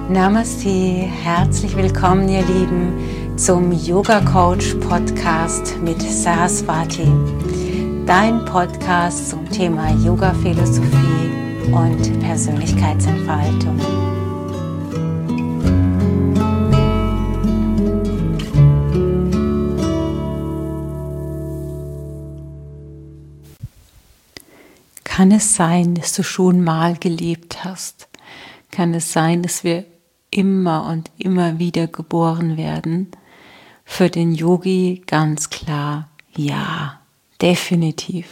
Namaste, herzlich willkommen ihr Lieben zum Yoga Coach Podcast mit Saraswati, dein Podcast zum Thema Yoga Philosophie und Persönlichkeitsentfaltung. Kann es sein, dass du schon mal gelebt hast? Kann es sein, dass wir immer und immer wieder geboren werden? Für den Yogi ganz klar, ja, definitiv.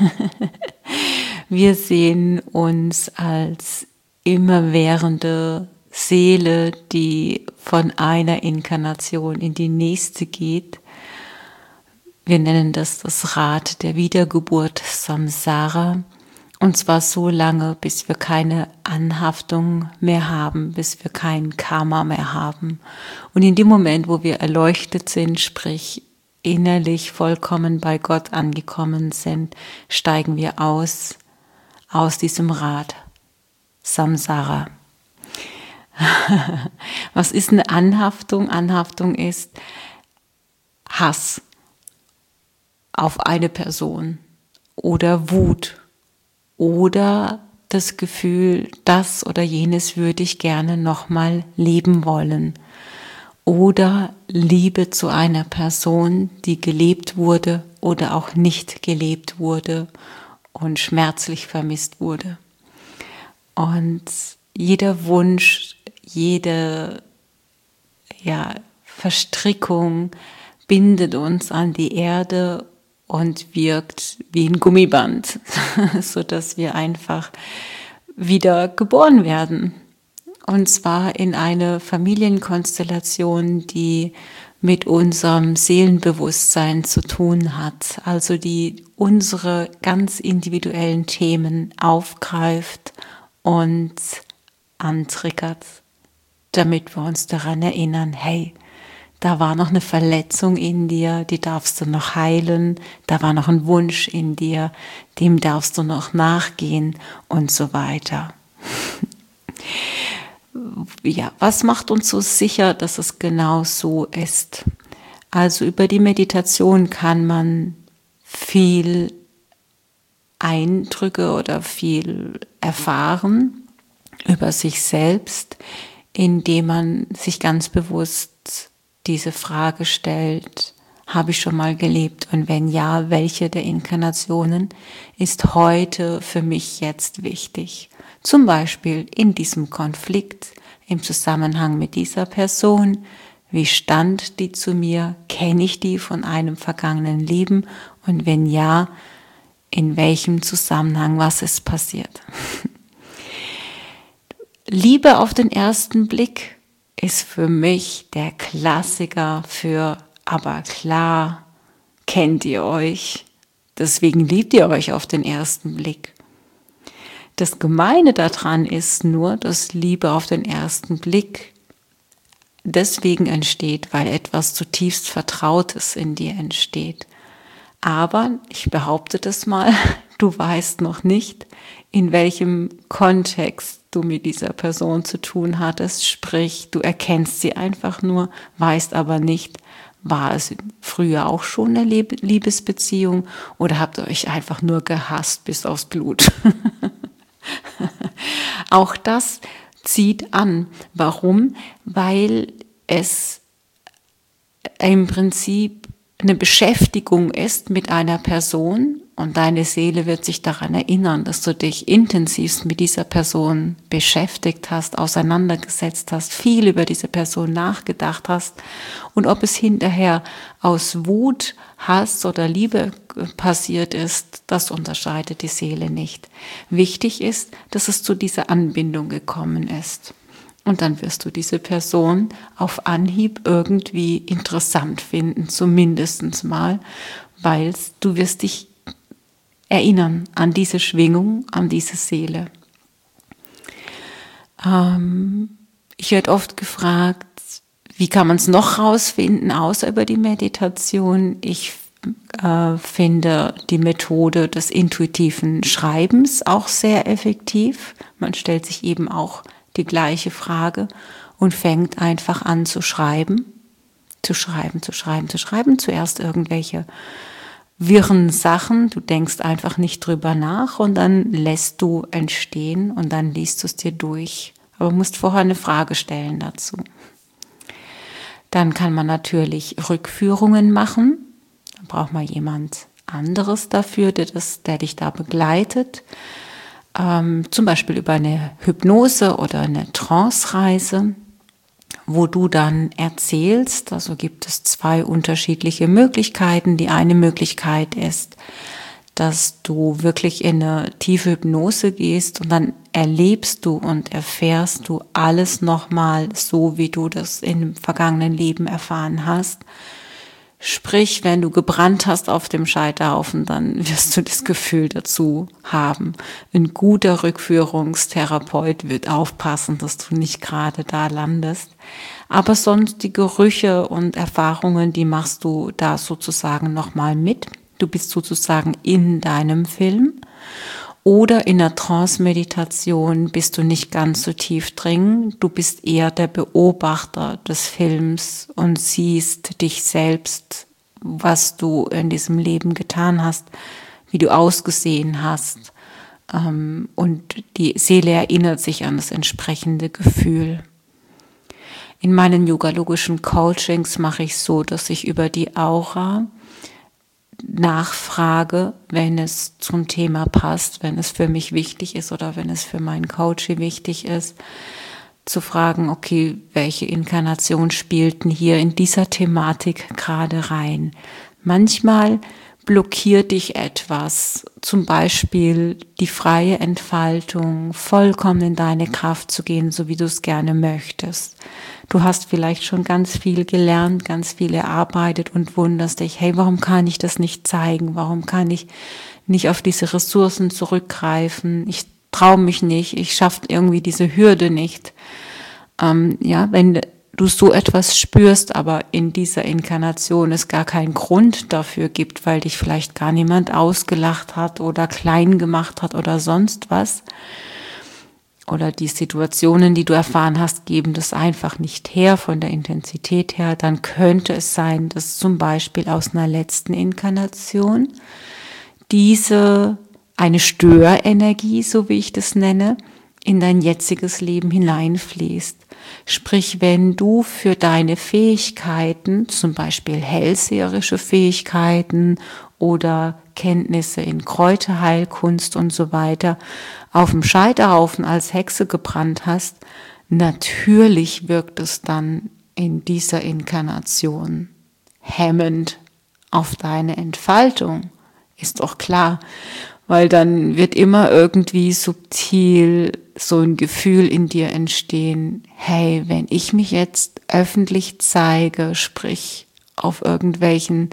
Wir sehen uns als immerwährende Seele, die von einer Inkarnation in die nächste geht. Wir nennen das Rad der Wiedergeburt, Samsara. Und zwar so lange, bis wir keine Anhaftung mehr haben, bis wir kein Karma mehr haben. Und in dem Moment, wo wir erleuchtet sind, sprich innerlich vollkommen bei Gott angekommen sind, steigen wir aus diesem Rad, Samsara. Was ist eine Anhaftung? Anhaftung ist Hass auf eine Person oder Wut. Oder das Gefühl, das oder jenes würde ich gerne nochmal leben wollen. Oder Liebe zu einer Person, die gelebt wurde oder auch nicht gelebt wurde und schmerzlich vermisst wurde. Und jeder Wunsch, jede Verstrickung bindet uns an die Erde und wirkt wie ein Gummiband, sodass wir einfach wieder geboren werden. Und zwar in eine Familienkonstellation, die mit unserem Seelenbewusstsein zu tun hat, also die unsere ganz individuellen Themen aufgreift und antriggert, damit wir uns daran erinnern, hey, da war noch eine Verletzung in dir, die darfst du noch heilen. Da war noch ein Wunsch in dir, dem darfst du noch nachgehen und so weiter. Ja, was macht uns so sicher, dass es genau so ist? Also über die Meditation kann man viel Eindrücke oder viel erfahren über sich selbst, indem man sich ganz bewusst diese Frage stellt, habe ich schon mal gelebt? Und wenn ja, welche der Inkarnationen ist heute für mich jetzt wichtig? Zum Beispiel in diesem Konflikt, im Zusammenhang mit dieser Person. Wie stand die zu mir? Kenne ich die von einem vergangenen Leben? Und wenn ja, in welchem Zusammenhang, was ist passiert? Liebe auf den ersten Blick ist für mich der Klassiker für, aber klar, kennt ihr euch, deswegen liebt ihr euch auf den ersten Blick. Das Gemeine daran ist nur, dass Liebe auf den ersten Blick deswegen entsteht, weil etwas zutiefst Vertrautes in dir entsteht. Aber, ich behaupte das mal, du weißt noch nicht, in welchem Kontext du mit dieser Person zu tun hattest, sprich, du erkennst sie einfach nur, weißt aber nicht, war es früher auch schon eine Liebesbeziehung oder habt ihr euch einfach nur gehasst bis aufs Blut? Auch das zieht an. Warum? Weil es im Prinzip eine Beschäftigung ist mit einer Person und deine Seele wird sich daran erinnern, dass du dich intensivst mit dieser Person beschäftigt hast, auseinandergesetzt hast, viel über diese Person nachgedacht hast und ob es hinterher aus Wut, Hass oder Liebe passiert ist, das unterscheidet die Seele nicht. Wichtig ist, dass es zu dieser Anbindung gekommen ist. Und dann wirst du diese Person auf Anhieb irgendwie interessant finden, zumindest mal, weil du wirst dich erinnern an diese Schwingung, an diese Seele. Ich werde oft gefragt, wie kann man es noch rausfinden, außer über die Meditation? Ich finde die Methode des intuitiven Schreibens auch sehr effektiv. Man stellt sich eben auch die gleiche Frage und fängt einfach an zu schreiben. Zuerst irgendwelche wirren Sachen, du denkst einfach nicht drüber nach und dann lässt du entstehen und dann liest du es dir durch. Aber musst vorher eine Frage stellen dazu. Dann kann man natürlich Rückführungen machen. Dann braucht man jemand anderes dafür, der dich da begleitet. Zum Beispiel über eine Hypnose oder eine Trance-Reise, wo du dann erzählst. Also gibt es 2 unterschiedliche Möglichkeiten. Die eine Möglichkeit ist, dass du wirklich in eine tiefe Hypnose gehst und dann erlebst du und erfährst du alles nochmal so, wie du das im vergangenen Leben erfahren hast. Sprich, wenn du gebrannt hast auf dem Scheiterhaufen, dann wirst du das Gefühl dazu haben. Ein guter Rückführungstherapeut wird aufpassen, dass du nicht gerade da landest. Aber sonst die Gerüche und Erfahrungen, die machst du da sozusagen nochmal mit. Du bist sozusagen in deinem Film. Oder in der Trance-Meditation bist du nicht ganz so tief drin. Du bist eher der Beobachter des Films und siehst dich selbst, was du in diesem Leben getan hast, wie du ausgesehen hast. Und die Seele erinnert sich an das entsprechende Gefühl. In meinen yogalogischen Coachings mache ich so, dass ich über die Aura nachfrage, wenn es zum Thema passt, wenn es für mich wichtig ist oder wenn es für meinen Coach wichtig ist, zu fragen, okay, welche Inkarnation spielten hier in dieser Thematik gerade rein? Manchmal blockiert dich etwas, zum Beispiel die freie Entfaltung, vollkommen in deine Kraft zu gehen, so wie du es gerne möchtest. Du hast vielleicht schon ganz viel gelernt, ganz viel erarbeitet und wunderst dich, hey, warum kann ich das nicht zeigen? Warum kann ich nicht auf diese Ressourcen zurückgreifen? Ich traue mich nicht, ich schaffe irgendwie diese Hürde nicht. Wenn du so etwas spürst, aber in dieser Inkarnation es gar keinen Grund dafür gibt, weil dich vielleicht gar niemand ausgelacht hat oder klein gemacht hat oder sonst was, oder die Situationen, die du erfahren hast, geben das einfach nicht her von der Intensität her, dann könnte es sein, dass zum Beispiel aus einer letzten Inkarnation eine Störenergie, so wie ich das nenne, in dein jetziges Leben hineinfließt. Sprich, wenn du für deine Fähigkeiten, zum Beispiel hellseherische Fähigkeiten oder Kenntnisse in Kräuterheilkunst und so weiter, auf dem Scheiterhaufen als Hexe gebrannt hast, natürlich wirkt es dann in dieser Inkarnation hemmend auf deine Entfaltung. Ist doch klar, weil dann wird immer irgendwie subtil so ein Gefühl in dir entstehen, hey, wenn ich mich jetzt öffentlich zeige, sprich auf irgendwelchen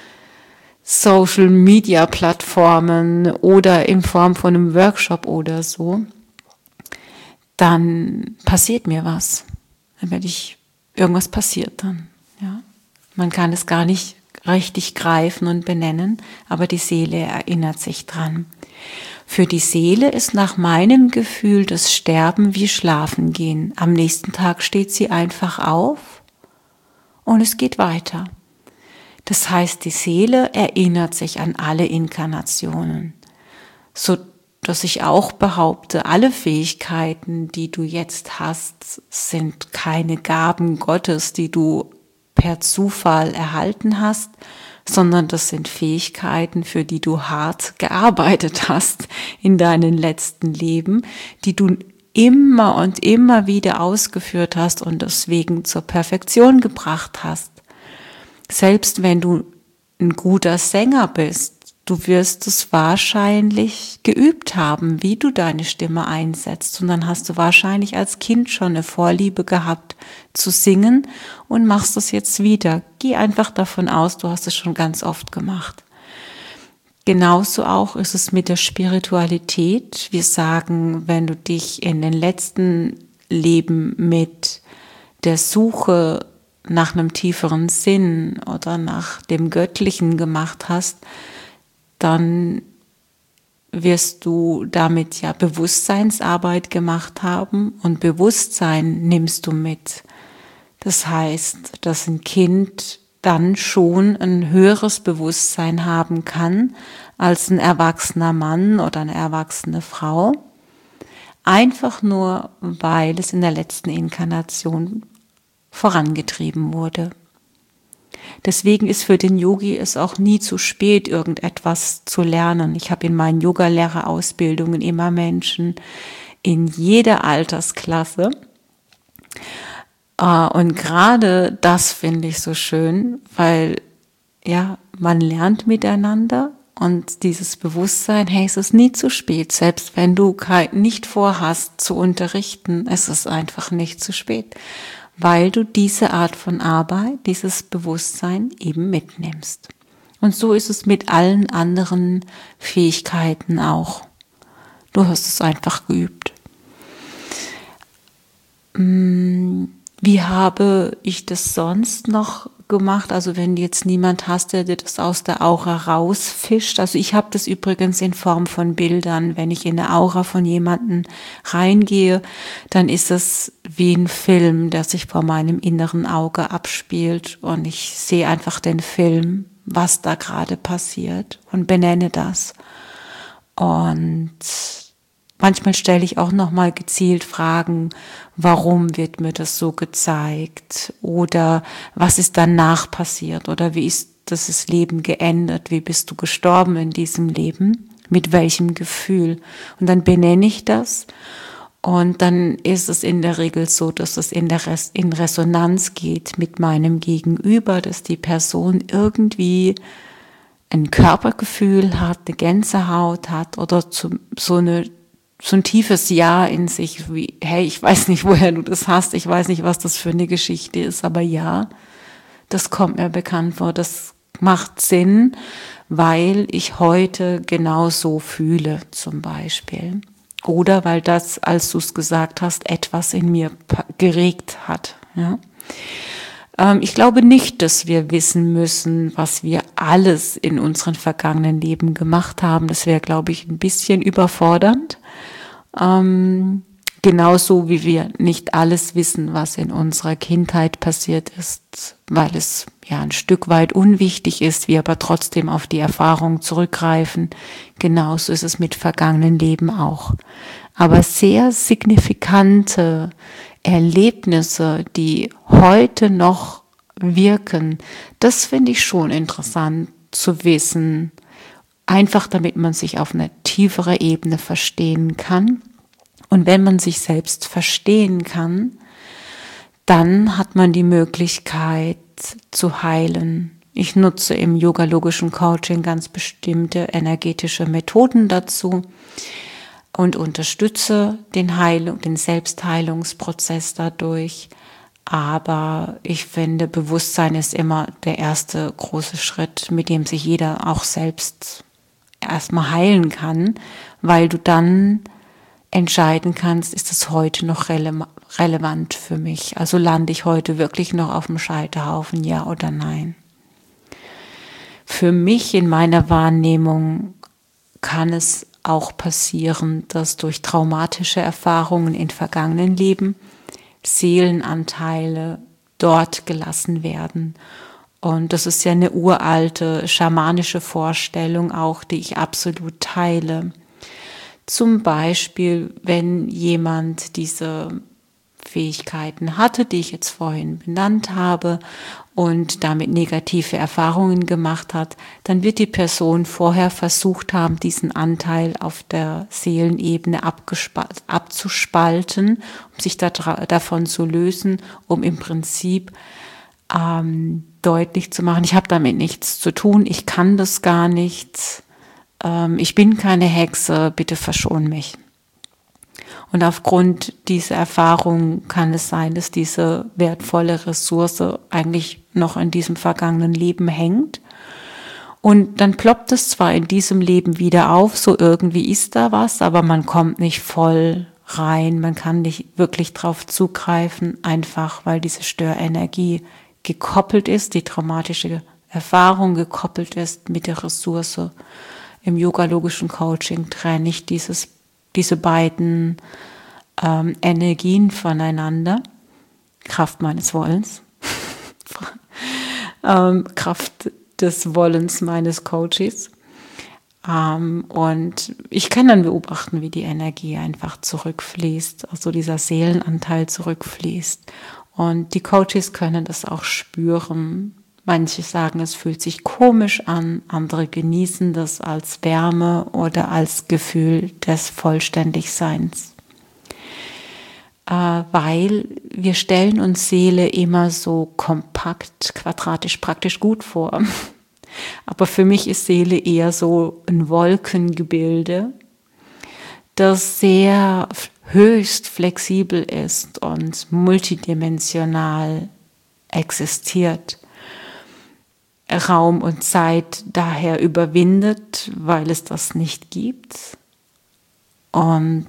Social-Media-Plattformen oder in Form von einem Workshop oder so, dann passiert mir was. Irgendwas passiert dann. Ja? Man kann es gar nicht richtig greifen und benennen, aber die Seele erinnert sich dran. Für die Seele ist nach meinem Gefühl das Sterben wie Schlafen gehen. Am nächsten Tag steht sie einfach auf und es geht weiter. Das heißt, die Seele erinnert sich an alle Inkarnationen, so dass ich auch behaupte, alle Fähigkeiten, die du jetzt hast, sind keine Gaben Gottes, die du per Zufall erhalten hast, sondern das sind Fähigkeiten, für die du hart gearbeitet hast in deinen letzten Leben, die du immer und immer wieder ausgeführt hast und deswegen zur Perfektion gebracht hast. Selbst wenn du ein guter Sänger bist, du wirst es wahrscheinlich geübt haben, wie du deine Stimme einsetzt. Und dann hast du wahrscheinlich als Kind schon eine Vorliebe gehabt zu singen und machst es jetzt wieder. Geh einfach davon aus, du hast es schon ganz oft gemacht. Genauso auch ist es mit der Spiritualität. Wir sagen, wenn du dich in den letzten Leben mit der Suche nach einem tieferen Sinn oder nach dem Göttlichen gemacht hast, dann wirst du damit ja Bewusstseinsarbeit gemacht haben und Bewusstsein nimmst du mit. Das heißt, dass ein Kind dann schon ein höheres Bewusstsein haben kann als ein erwachsener Mann oder eine erwachsene Frau. Einfach nur, weil es in der letzten Inkarnation vorangetrieben wurde. Deswegen ist für den Yogi es auch nie zu spät, irgendetwas zu lernen. Ich habe in meinen Yogalehrerausbildungen immer Menschen in jeder Altersklasse. Und gerade das finde ich so schön, weil ja, man lernt miteinander und dieses Bewusstsein, hey, es ist nie zu spät, selbst wenn du nicht vorhast zu unterrichten, es ist einfach nicht zu spät, weil du diese Art von Arbeit, dieses Bewusstsein eben mitnimmst. Und so ist es mit allen anderen Fähigkeiten auch. Du hast es einfach geübt. Wie habe ich das sonst noch gemacht? Also wenn du jetzt niemand hast, der dir das aus der Aura rausfischt. Also ich habe das übrigens in Form von Bildern. Wenn ich in eine Aura von jemandem reingehe, dann ist es wie ein Film, der sich vor meinem inneren Auge abspielt. Und ich sehe einfach den Film, was da gerade passiert und benenne das. Und manchmal stelle ich auch nochmal gezielt Fragen, warum wird mir das so gezeigt? Oder was ist danach passiert? Oder wie ist das Leben geendet? Wie bist du gestorben in diesem Leben? Mit welchem Gefühl? Und dann benenne ich das. Und dann ist es in der Regel so, dass es in Resonanz geht mit meinem Gegenüber, dass die Person irgendwie ein Körpergefühl hat, eine Gänsehaut hat oder so ein tiefes Ja in sich, wie, hey, ich weiß nicht, woher du das hast, ich weiß nicht, was das für eine Geschichte ist, aber ja, das kommt mir bekannt vor, das macht Sinn, weil ich heute genau so fühle, zum Beispiel. Oder weil das, als du es gesagt hast, etwas in mir geregt hat. Ja? Ich glaube nicht, dass wir wissen müssen, was wir alles in unseren vergangenen Leben gemacht haben. Das wäre, glaube ich, ein bisschen überfordernd. Genauso wie wir nicht alles wissen, was in unserer Kindheit passiert ist, weil es ja ein Stück weit unwichtig ist, wir aber trotzdem auf die Erfahrung zurückgreifen. Genauso ist es mit vergangenen Leben auch. Aber sehr signifikante Erlebnisse, die heute noch wirken, das finde ich schon interessant zu wissen, einfach damit man sich auf eine tiefere Ebene verstehen kann. Und wenn man sich selbst verstehen kann, dann hat man die Möglichkeit zu heilen. Ich nutze im yogalogischen Coaching ganz bestimmte energetische Methoden dazu und unterstütze den Selbstheilungsprozess dadurch. Aber ich finde, Bewusstsein ist immer der erste große Schritt, mit dem sich jeder auch selbst erstmal heilen kann, weil du dann entscheiden kannst, ist es heute noch relevant für mich? Also lande ich heute wirklich noch auf dem Scheiterhaufen, ja oder nein? Für mich in meiner Wahrnehmung kann es auch passieren, dass durch traumatische Erfahrungen in vergangenen Leben Seelenanteile dort gelassen werden. Und das ist ja eine uralte schamanische Vorstellung auch, die ich absolut teile. Zum Beispiel, wenn jemand diese Fähigkeiten hatte, die ich jetzt vorhin benannt habe und damit negative Erfahrungen gemacht hat, dann wird die Person vorher versucht haben, diesen Anteil auf der Seelenebene abzuspalten, um sich davon zu lösen, um im Prinzip deutlich zu machen, ich habe damit nichts zu tun, ich kann das gar nicht, ich bin keine Hexe, bitte verschon mich. Und aufgrund dieser Erfahrung kann es sein, dass diese wertvolle Ressource eigentlich noch in diesem vergangenen Leben hängt. Und dann ploppt es zwar in diesem Leben wieder auf, so irgendwie ist da was, aber man kommt nicht voll rein, man kann nicht wirklich drauf zugreifen, einfach weil diese Störenergie gekoppelt ist, die traumatische Erfahrung gekoppelt ist mit der Ressource Im yogalogischen Coaching trenne ich diese beiden Energien voneinander. Kraft meines Wollens, Kraft des Wollens meines Coaches. Und ich kann dann beobachten, wie die Energie einfach zurückfließt, also dieser Seelenanteil zurückfließt. Und die Coaches können das auch spüren. Manche sagen, es fühlt sich komisch an, andere genießen das als Wärme oder als Gefühl des Vollständigseins. Weil wir stellen uns Seele immer so kompakt, quadratisch, praktisch gut vor. Aber für mich ist Seele eher so ein Wolkengebilde, das sehr höchst flexibel ist und multidimensional existiert. Raum und Zeit daher überwindet, weil es das nicht gibt. Und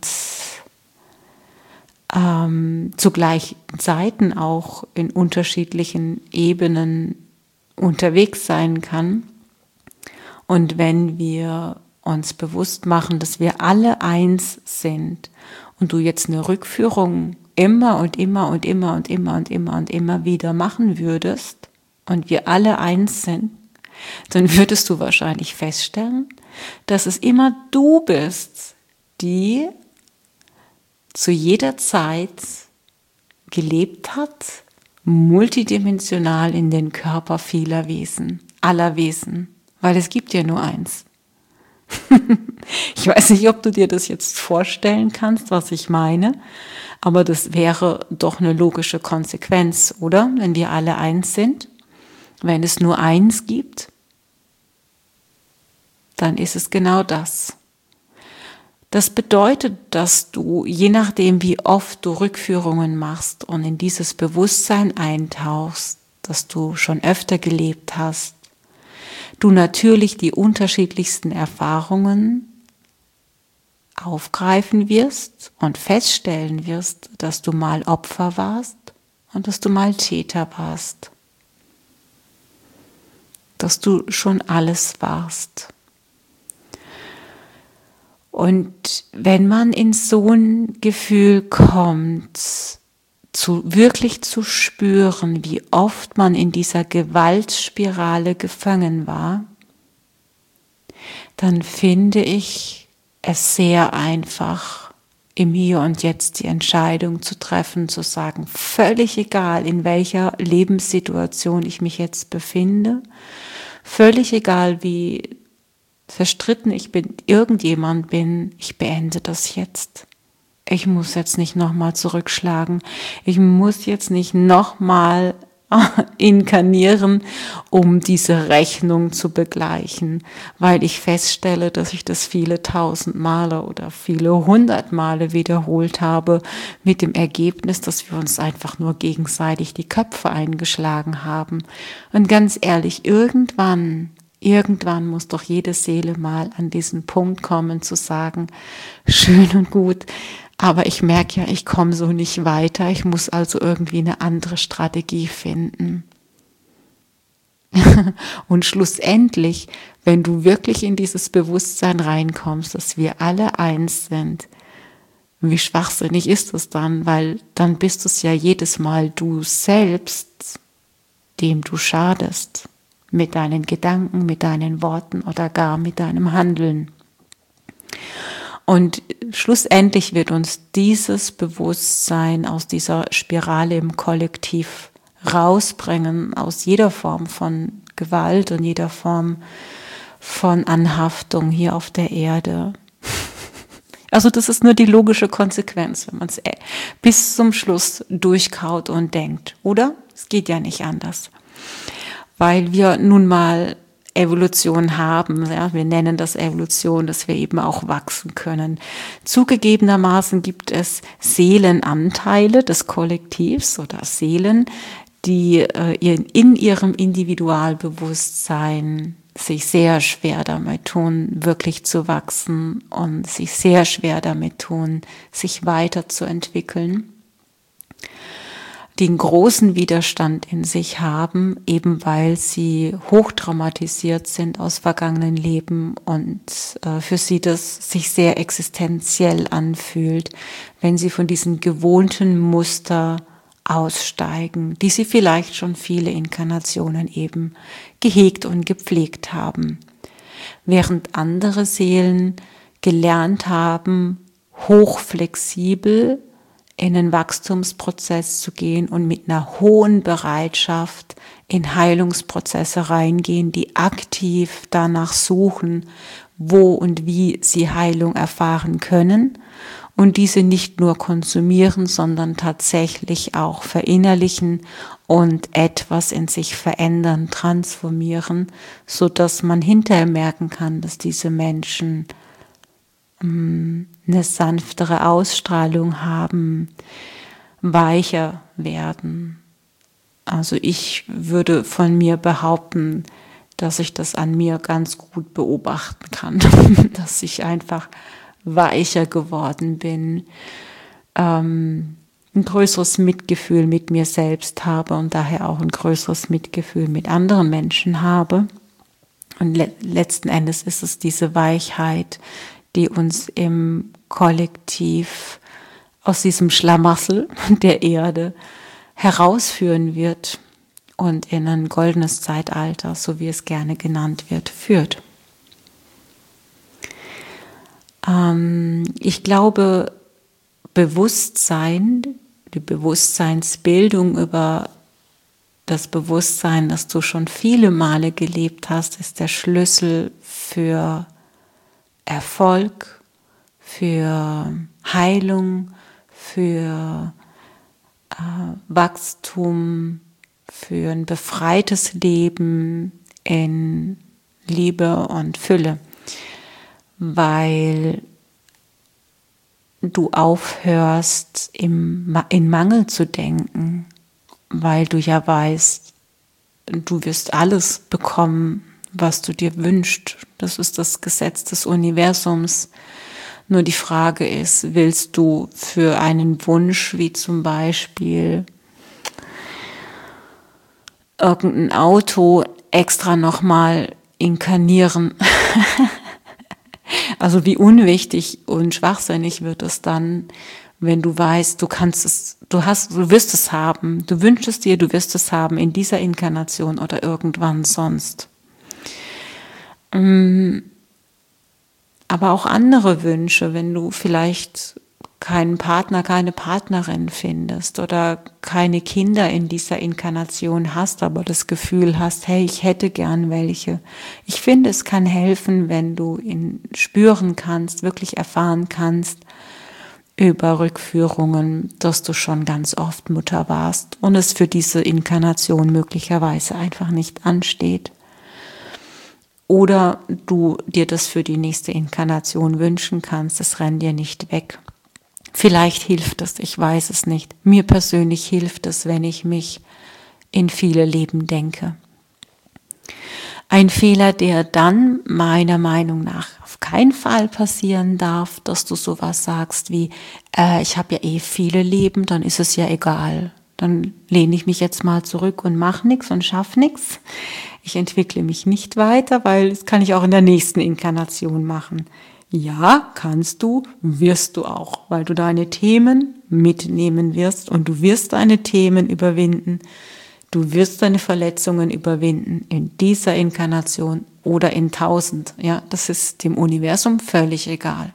zu gleichen Zeiten auch in unterschiedlichen Ebenen unterwegs sein kann. Und wenn wir uns bewusst machen, dass wir alle eins sind und du jetzt eine Rückführung immer und immer und immer und immer und immer und immer wieder machen würdest und wir alle eins sind, dann würdest du wahrscheinlich feststellen, dass es immer du bist, die zu jeder Zeit gelebt hat, multidimensional in den Körper vieler Wesen, aller Wesen, weil es gibt ja nur eins. Ich weiß nicht, ob du dir das jetzt vorstellen kannst, was ich meine, aber das wäre doch eine logische Konsequenz, oder? Wenn wir alle eins sind, wenn es nur eins gibt, dann ist es genau das. Das bedeutet, dass du, je nachdem wie oft du Rückführungen machst und in dieses Bewusstsein eintauchst, dass du schon öfter gelebt hast, du natürlich die unterschiedlichsten Erfahrungen aufgreifen wirst und feststellen wirst, dass du mal Opfer warst und dass du mal Täter warst. Dass du schon alles warst. Und wenn man in so ein Gefühl kommt, wirklich zu spüren, wie oft man in dieser Gewaltspirale gefangen war, dann finde ich es sehr einfach, im Hier und Jetzt die Entscheidung zu treffen, zu sagen, völlig egal, in welcher Lebenssituation ich mich jetzt befinde, völlig egal, wie verstritten ich mit irgendjemand bin, ich beende das jetzt. Ich muss jetzt nicht nochmal zurückschlagen. Ich muss jetzt nicht nochmal inkarnieren, um diese Rechnung zu begleichen, weil ich feststelle, dass ich das viele tausend Male oder viele hundert Male wiederholt habe, mit dem Ergebnis, dass wir uns einfach nur gegenseitig die Köpfe eingeschlagen haben. Und ganz ehrlich, irgendwann muss doch jede Seele mal an diesen Punkt kommen, zu sagen, schön und gut, aber ich merke ja, ich komme so nicht weiter, ich muss also irgendwie eine andere Strategie finden. Und schlussendlich, wenn du wirklich in dieses Bewusstsein reinkommst, dass wir alle eins sind, wie schwachsinnig ist es dann, weil dann bist es ja jedes Mal du selbst, dem du schadest. Mit deinen Gedanken, mit deinen Worten oder gar mit deinem Handeln. Und schlussendlich wird uns dieses Bewusstsein aus dieser Spirale im Kollektiv rausbringen, aus jeder Form von Gewalt und jeder Form von Anhaftung hier auf der Erde. Also das ist nur die logische Konsequenz, wenn man es bis zum Schluss durchkaut und denkt, oder? Es geht ja nicht anders. Weil wir nun mal Evolution haben, ja, wir nennen das Evolution, dass wir eben auch wachsen können. Zugegebenermaßen gibt es Seelenanteile des Kollektivs oder Seelen, die in ihrem Individualbewusstsein sich sehr schwer damit tun, wirklich zu wachsen und sich sehr schwer damit tun, sich weiterzuentwickeln. die einen großen Widerstand in sich haben, eben weil sie hochtraumatisiert sind aus vergangenen Leben und für sie das sich sehr existenziell anfühlt, wenn sie von diesen gewohnten Muster aussteigen, die sie vielleicht schon viele Inkarnationen eben gehegt und gepflegt haben. Während andere Seelen gelernt haben, hochflexibel in einen Wachstumsprozess zu gehen und mit einer hohen Bereitschaft in Heilungsprozesse reingehen, die aktiv danach suchen, wo und wie sie Heilung erfahren können und diese nicht nur konsumieren, sondern tatsächlich auch verinnerlichen und etwas in sich verändern, transformieren, so dass man hinterher merken kann, dass diese Menschen eine sanftere Ausstrahlung haben, weicher werden. Also ich würde von mir behaupten, dass ich das an mir ganz gut beobachten kann, dass ich einfach weicher geworden bin, ein größeres Mitgefühl mit mir selbst habe und daher auch ein größeres Mitgefühl mit anderen Menschen habe. Und letzten Endes ist es diese Weichheit, die uns im Kollektiv aus diesem Schlamassel der Erde herausführen wird und in ein goldenes Zeitalter, so wie es gerne genannt wird, führt. Ich glaube, Bewusstsein, die Bewusstseinsbildung über das Bewusstsein, das du schon viele Male gelebt hast, ist der Schlüssel für Erfolg, für Heilung, für Wachstum, für ein befreites Leben in Liebe und Fülle, weil du aufhörst, in Mangel zu denken, weil du ja weißt, du wirst alles bekommen, was du dir wünschst. Das ist das Gesetz des Universums. Nur die Frage ist, willst du für einen Wunsch, wie zum Beispiel irgendein Auto, extra nochmal inkarnieren? Also wie unwichtig und schwachsinnig wird es dann, wenn du weißt, du wirst es haben, du wünschst es dir, du wirst es haben in dieser Inkarnation oder irgendwann sonst. Aber auch andere Wünsche, wenn du vielleicht keinen Partner, keine Partnerin findest oder keine Kinder in dieser Inkarnation hast, aber das Gefühl hast, hey, ich hätte gern welche. Ich finde, es kann helfen, wenn du ihn spüren kannst, wirklich erfahren kannst über Rückführungen, dass du schon ganz oft Mutter warst und es für diese Inkarnation möglicherweise einfach nicht ansteht. Oder du dir das für die nächste Inkarnation wünschen kannst, es rennt dir nicht weg. Vielleicht hilft es, ich weiß es nicht. Mir persönlich hilft es, wenn ich mich in viele Leben denke. Ein Fehler, der dann meiner Meinung nach auf keinen Fall passieren darf, dass du sowas sagst wie, ich habe ja eh viele Leben, dann ist es ja egal. Dann lehne ich mich jetzt mal zurück und mache nichts und schaffe nichts. Ich entwickle mich nicht weiter, weil das kann ich auch in der nächsten Inkarnation machen. Ja, kannst du, wirst du auch, weil du deine Themen mitnehmen wirst und du wirst deine Themen überwinden. Du wirst deine Verletzungen überwinden in dieser Inkarnation oder in 1000. Ja, das ist dem Universum völlig egal.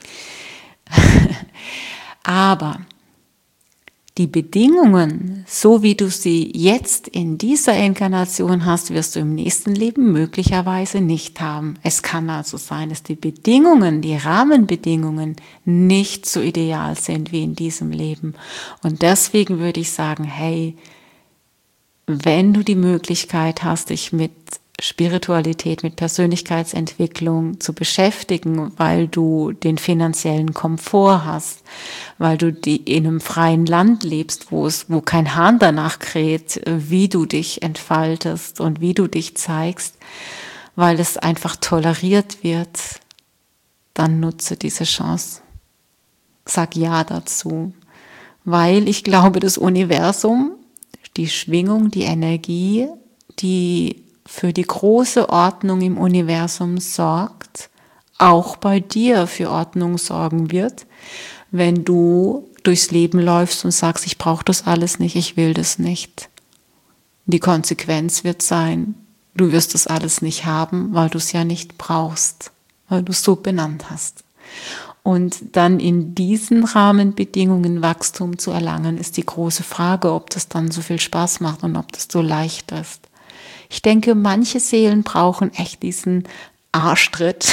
Aber die Bedingungen, so wie du sie jetzt in dieser Inkarnation hast, wirst du im nächsten Leben möglicherweise nicht haben. Es kann also sein, dass die Bedingungen, die Rahmenbedingungen nicht so ideal sind wie in diesem Leben. Und deswegen würde ich sagen, hey, wenn du die Möglichkeit hast, dich mit Spiritualität, mit Persönlichkeitsentwicklung zu beschäftigen, weil du den finanziellen Komfort hast, weil du in einem freien Land lebst, wo kein Hahn danach kräht, wie du dich entfaltest und wie du dich zeigst, weil es einfach toleriert wird, dann nutze diese Chance. Sag Ja dazu. weil ich glaube, das Universum, die Schwingung, die Energie, die für die große Ordnung im Universum sorgt, auch bei dir für Ordnung sorgen wird, wenn du durchs Leben läufst und sagst, ich brauche das alles nicht, ich will das nicht. Die Konsequenz wird sein, du wirst das alles nicht haben, weil du es ja nicht brauchst, weil du es so benannt hast. Und dann in diesen Rahmenbedingungen Wachstum zu erlangen, ist die große Frage, ob das dann so viel Spaß macht und ob das so leicht ist. Ich denke, manche Seelen brauchen echt diesen Arschtritt,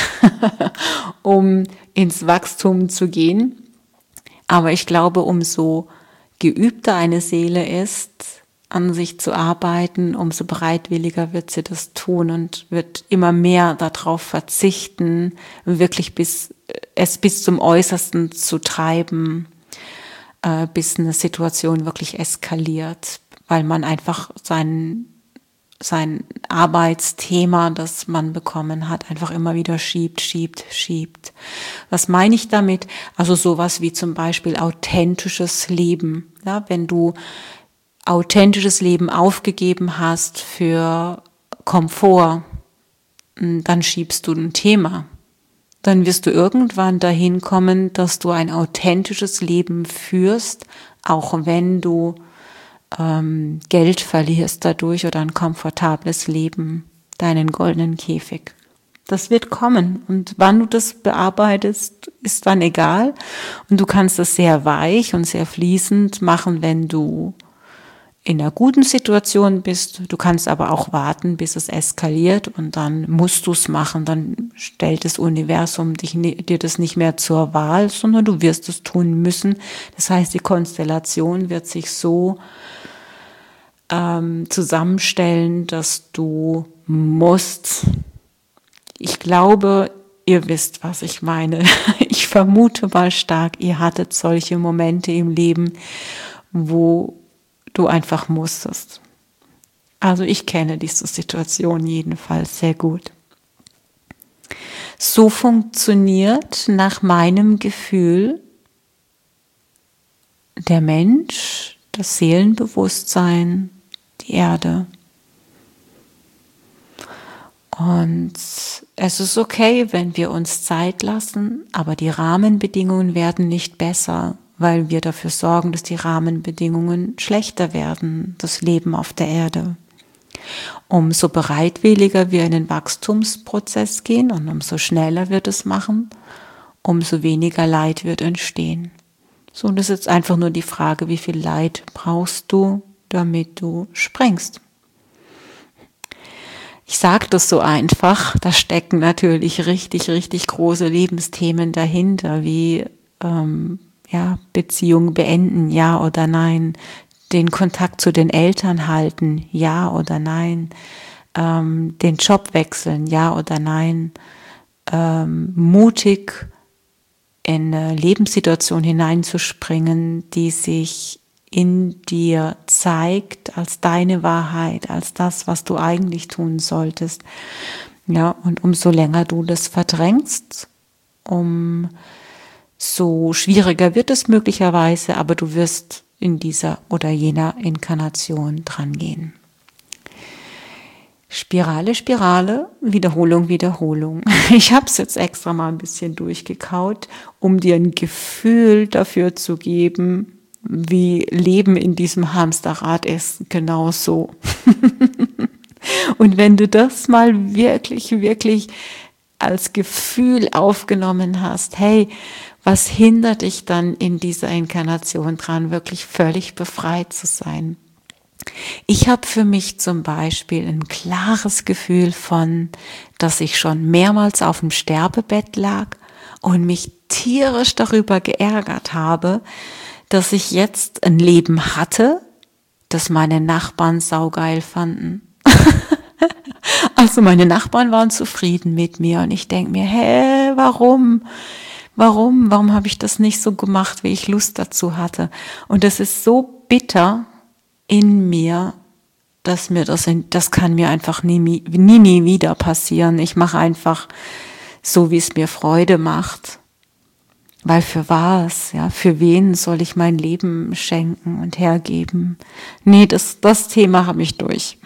um ins Wachstum zu gehen. Aber ich glaube, umso geübter eine Seele ist, an sich zu arbeiten, umso bereitwilliger wird sie das tun und wird immer mehr darauf verzichten, wirklich bis zum Äußersten zu treiben, bis eine Situation wirklich eskaliert, weil man einfach sein Arbeitsthema, das man bekommen hat, einfach immer wieder schiebt. Was meine ich damit? Also sowas wie zum Beispiel authentisches Leben. Ja, wenn du authentisches Leben aufgegeben hast für Komfort, dann schiebst du ein Thema. Dann wirst du irgendwann dahin kommen, dass du ein authentisches Leben führst, auch wenn du Geld verlierst dadurch oder ein komfortables Leben, deinen goldenen Käfig. Das wird kommen und wann du das bearbeitest, ist dann egal und du kannst das sehr weich und sehr fließend machen, wenn du in einer guten Situation bist. Du kannst aber auch warten, bis es eskaliert und dann musst du es machen. Dann stellt das Universum dir das nicht mehr zur Wahl, sondern du wirst es tun müssen. Das heißt, die Konstellation wird sich so zusammenstellen, dass du musst. Ich glaube, ihr wisst, was ich meine. Ich vermute mal stark, ihr hattet solche Momente im Leben, wo du einfach musstest. Also ich kenne diese Situation jedenfalls sehr gut. So funktioniert nach meinem Gefühl der Mensch, das Seelenbewusstsein, die Erde. Und es ist okay, wenn wir uns Zeit lassen, aber die Rahmenbedingungen werden nicht besser, weil wir dafür sorgen, dass die Rahmenbedingungen schlechter werden, das Leben auf der Erde. Umso bereitwilliger wir in den Wachstumsprozess gehen und umso schneller wir das machen, umso weniger Leid wird entstehen. So, und das ist jetzt einfach nur die Frage, wie viel Leid brauchst du, damit du springst. Ich sage das so einfach, da stecken natürlich richtig, richtig große Lebensthemen dahinter, wie Beziehung beenden, ja oder nein, den Kontakt zu den Eltern halten, ja oder nein, den Job wechseln, ja oder nein, mutig in eine Lebenssituation hineinzuspringen, die sich in dir zeigt als deine Wahrheit, als das, was du eigentlich tun solltest. Ja, und umso länger du das verdrängst, umso schwieriger wird es möglicherweise, aber du wirst in dieser oder jener Inkarnation dran gehen. Spirale, Spirale, Wiederholung, Wiederholung. Ich habe es jetzt extra mal ein bisschen durchgekaut, um dir ein Gefühl dafür zu geben, wie Leben in diesem Hamsterrad ist. Genau so. Und wenn du das mal wirklich, wirklich als Gefühl aufgenommen hast, hey, was hindert dich dann in dieser Inkarnation dran, wirklich völlig befreit zu sein? Ich habe für mich zum Beispiel ein klares Gefühl von, dass ich schon mehrmals auf dem Sterbebett lag und mich tierisch darüber geärgert habe, dass ich jetzt ein Leben hatte, das meine Nachbarn saugeil fanden. Also meine Nachbarn waren zufrieden mit mir und ich denke mir, hä, warum? Warum habe ich das nicht so gemacht, wie ich Lust dazu hatte? Und das ist so bitter in mir, dass das kann mir einfach nie wieder passieren. Ich mache einfach so, wie es mir Freude macht. Weil für was, ja, für wen soll ich mein Leben schenken und hergeben? Nee, das Thema habe ich durch.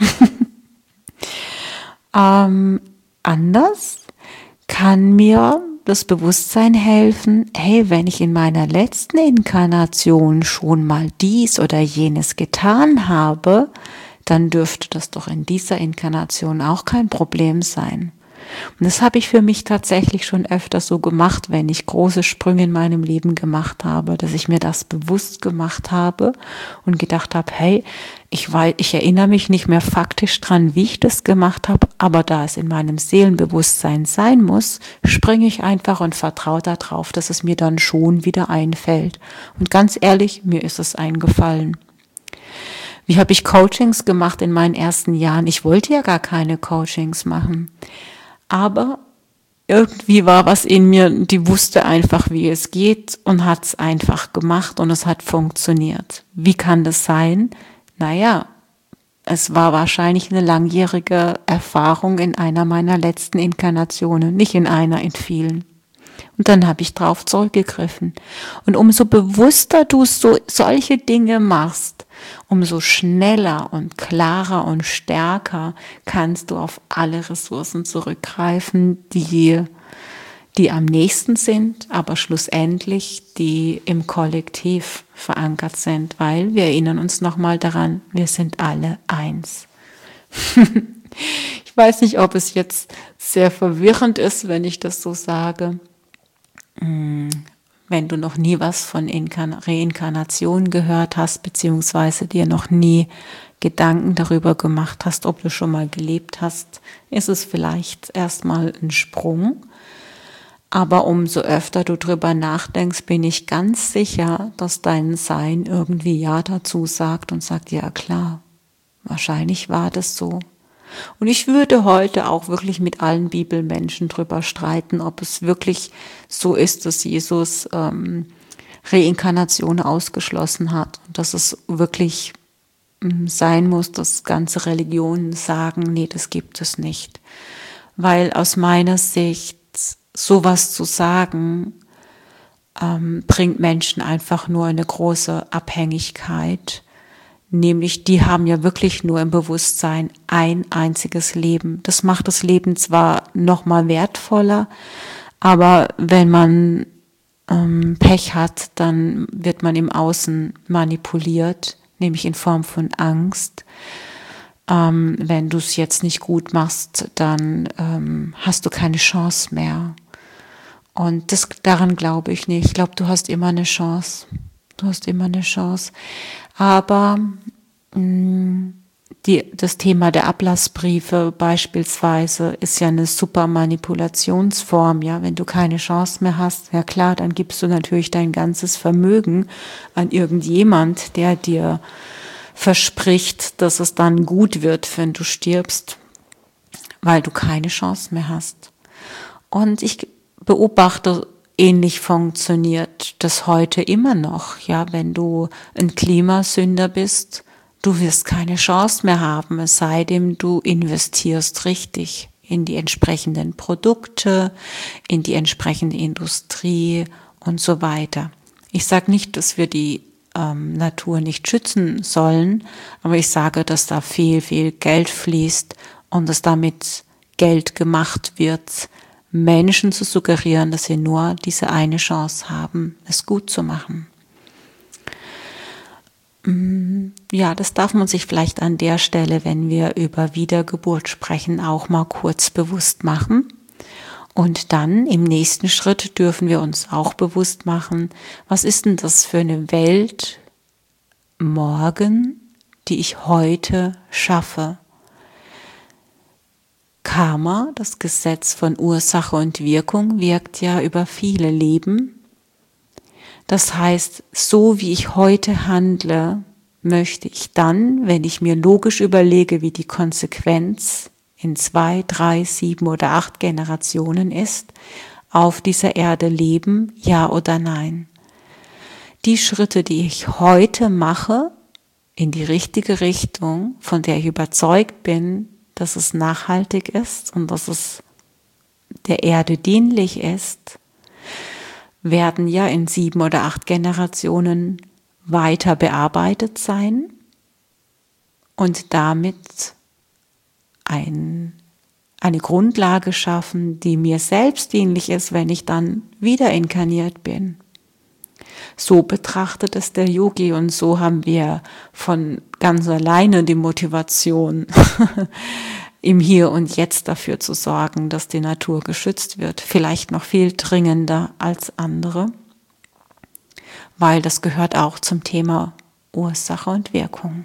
Anders kann mir das Bewusstsein helfen, hey, wenn ich in meiner letzten Inkarnation schon mal dies oder jenes getan habe, dann dürfte das doch in dieser Inkarnation auch kein Problem sein. Und das habe ich für mich tatsächlich schon öfter so gemacht, wenn ich große Sprünge in meinem Leben gemacht habe, dass ich mir das bewusst gemacht habe und gedacht habe, hey, ich erinnere mich nicht mehr faktisch dran, wie ich das gemacht habe, aber da es in meinem Seelenbewusstsein sein muss, springe ich einfach und vertraue darauf, dass es mir dann schon wieder einfällt. Und ganz ehrlich, mir ist es eingefallen. Wie habe ich Coachings gemacht in meinen ersten Jahren? Ich wollte ja gar keine Coachings machen. Aber irgendwie war was in mir, die wusste einfach, wie es geht und hat es einfach gemacht und es hat funktioniert. Wie kann das sein? Naja, es war wahrscheinlich eine langjährige Erfahrung in einer meiner letzten Inkarnationen, nicht in einer, in vielen. Und dann habe ich drauf zurückgegriffen. Und umso bewusster du solche Dinge machst, umso schneller und klarer und stärker kannst du auf alle Ressourcen zurückgreifen, die am nächsten sind, aber schlussendlich die im Kollektiv verankert sind, weil wir erinnern uns nochmal daran, wir sind alle eins. Ich weiß nicht, ob es jetzt sehr verwirrend ist, wenn ich das so sage. Wenn du noch nie was von Reinkarnation gehört hast, beziehungsweise dir noch nie Gedanken darüber gemacht hast, ob du schon mal gelebt hast, ist es vielleicht erstmal ein Sprung. Aber umso öfter du drüber nachdenkst, bin ich ganz sicher, dass dein Sein irgendwie Ja dazu sagt und sagt, ja klar, wahrscheinlich war das so. Und ich würde heute auch wirklich mit allen Bibelmenschen drüber streiten, ob es wirklich so ist, dass Jesus Reinkarnation ausgeschlossen hat und dass es wirklich sein muss, dass ganze Religionen sagen, nee, das gibt es nicht. Weil aus meiner Sicht sowas zu sagen, bringt Menschen einfach nur eine große Abhängigkeit. Nämlich, die haben ja wirklich nur im Bewusstsein ein einziges Leben. Das macht das Leben zwar nochmal wertvoller, aber wenn man Pech hat, dann wird man im Außen manipuliert, nämlich in Form von Angst. Wenn du es jetzt nicht gut machst, dann hast du keine Chance mehr. Und daran glaube ich nicht. Ich glaube, du hast immer eine Chance. Du hast immer eine Chance. Aber das Thema der Ablassbriefe beispielsweise ist ja eine super Manipulationsform, ja. Wenn du keine Chance mehr hast, ja klar, dann gibst du natürlich dein ganzes Vermögen an irgendjemand, der dir verspricht, dass es dann gut wird, wenn du stirbst, weil du keine Chance mehr hast. Und ich beobachte, ähnlich funktioniert das heute immer noch, ja, wenn du ein Klimasünder bist, du wirst keine Chance mehr haben, es sei denn, du investierst richtig in die entsprechenden Produkte, in die entsprechende Industrie und so weiter. Ich sage nicht, dass wir die Natur nicht schützen sollen, aber ich sage, dass da viel, viel Geld fließt und dass damit Geld gemacht wird, Menschen zu suggerieren, dass sie nur diese eine Chance haben, es gut zu machen. Ja, das darf man sich vielleicht an der Stelle, wenn wir über Wiedergeburt sprechen, auch mal kurz bewusst machen. Und dann im nächsten Schritt dürfen wir uns auch bewusst machen, was ist denn das für eine Welt morgen, die ich heute schaffe? Karma, das Gesetz von Ursache und Wirkung, wirkt ja über viele Leben. Das heißt, so wie ich heute handle, möchte ich dann, wenn ich mir logisch überlege, wie die Konsequenz in 2, 3, 7 oder 8 Generationen ist, auf dieser Erde leben, ja oder nein. Die Schritte, die ich heute mache, in die richtige Richtung, von der ich überzeugt bin, dass es nachhaltig ist und dass es der Erde dienlich ist, werden ja in 7 oder 8 Generationen weiter bearbeitet sein und damit eine Grundlage schaffen, die mir selbst dienlich ist, wenn ich dann wieder inkarniert bin. So betrachtet es der Yogi und so haben wir von ganz alleine die Motivation, im Hier und Jetzt dafür zu sorgen, dass die Natur geschützt wird. Vielleicht noch viel dringender als andere, weil das gehört auch zum Thema Ursache und Wirkung.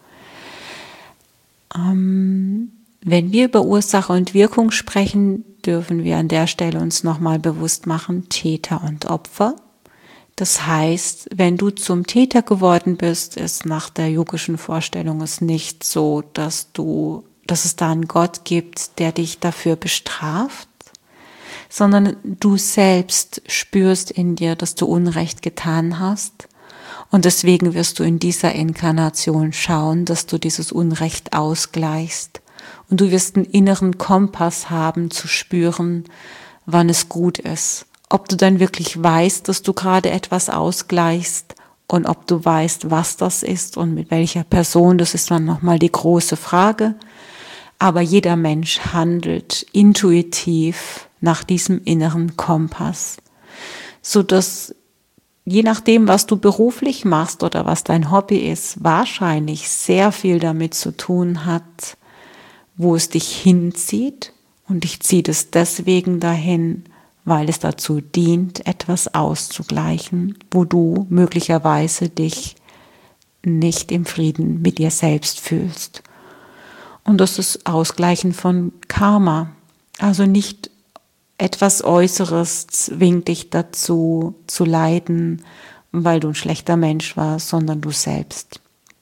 Wenn wir über Ursache und Wirkung sprechen, dürfen wir an der Stelle uns nochmal bewusst machen, Täter und Opfer. Das heißt, wenn du zum Täter geworden bist, ist nach der yogischen Vorstellung es nicht so, dass es da einen Gott gibt, der dich dafür bestraft, sondern du selbst spürst in dir, dass du Unrecht getan hast. Und deswegen wirst du in dieser Inkarnation schauen, dass du dieses Unrecht ausgleichst. Und du wirst einen inneren Kompass haben, zu spüren, wann es gut ist. Ob du dann wirklich weißt, dass du gerade etwas ausgleichst und ob du weißt, was das ist und mit welcher Person, das ist dann nochmal die große Frage. Aber jeder Mensch handelt intuitiv nach diesem inneren Kompass, sodass je nachdem, was du beruflich machst oder was dein Hobby ist, wahrscheinlich sehr viel damit zu tun hat, wo es dich hinzieht. Und dich zieht es deswegen dahin, weil es dazu dient, etwas auszugleichen, wo du möglicherweise dich nicht im Frieden mit dir selbst fühlst. Und das ist Ausgleichen von Karma. Also nicht etwas Äußeres zwingt dich dazu zu leiden, weil du ein schlechter Mensch warst, sondern du selbst.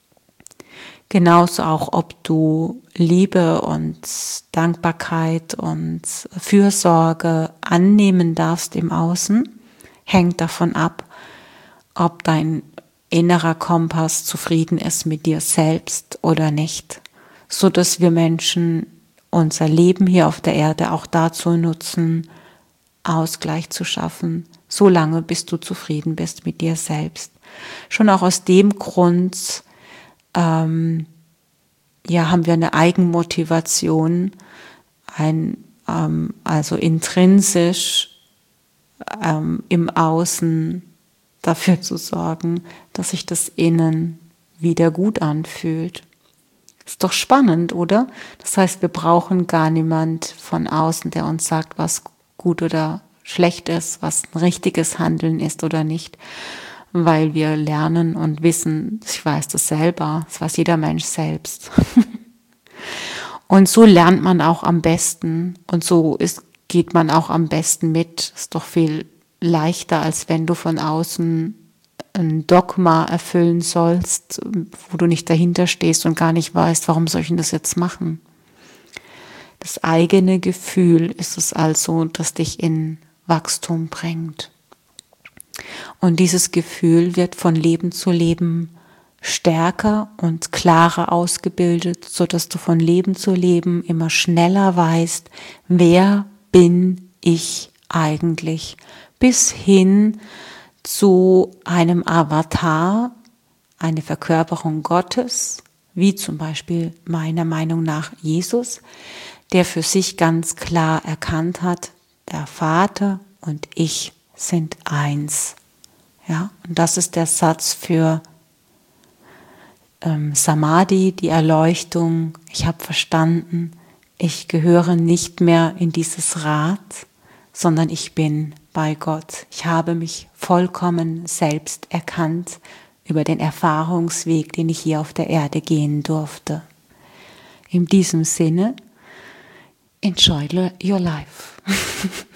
Genauso auch, ob du Liebe und Dankbarkeit und Fürsorge annehmen darfst im Außen, hängt davon ab, ob dein innerer Kompass zufrieden ist mit dir selbst oder nicht, so dass wir Menschen unser Leben hier auf der Erde auch dazu nutzen, Ausgleich zu schaffen, solange bis du zufrieden bist mit dir selbst. Schon auch aus dem Grund, haben wir eine Eigenmotivation, also intrinsisch im Außen dafür zu sorgen, dass sich das Innen wieder gut anfühlt. Ist doch spannend, oder? Das heißt, wir brauchen gar niemand von außen, der uns sagt, was gut oder schlecht ist, was ein richtiges Handeln ist oder nicht, weil wir lernen und wissen, ich weiß das selber, das weiß jeder Mensch selbst. Und so lernt man auch am besten und geht man auch am besten mit. Ist doch viel leichter, als wenn du von außen ein Dogma erfüllen sollst, wo du nicht dahinter stehst und gar nicht weißt, warum soll ich denn das jetzt machen? Das eigene Gefühl ist es also, das dich in Wachstum bringt. Und dieses Gefühl wird von Leben zu Leben stärker und klarer ausgebildet, sodass du von Leben zu Leben immer schneller weißt, wer bin ich eigentlich, bis hin zu einem Avatar, eine Verkörperung Gottes, wie zum Beispiel meiner Meinung nach Jesus, der für sich ganz klar erkannt hat, der Vater und ich sind eins. Ja, und das ist der Satz für Samadhi, die Erleuchtung. Ich habe verstanden, ich gehöre nicht mehr in dieses Rad, sondern ich bin bei Gott. Ich habe mich vollkommen selbst erkannt über den Erfahrungsweg, den ich hier auf der Erde gehen durfte. In diesem Sinne, enjoy your life.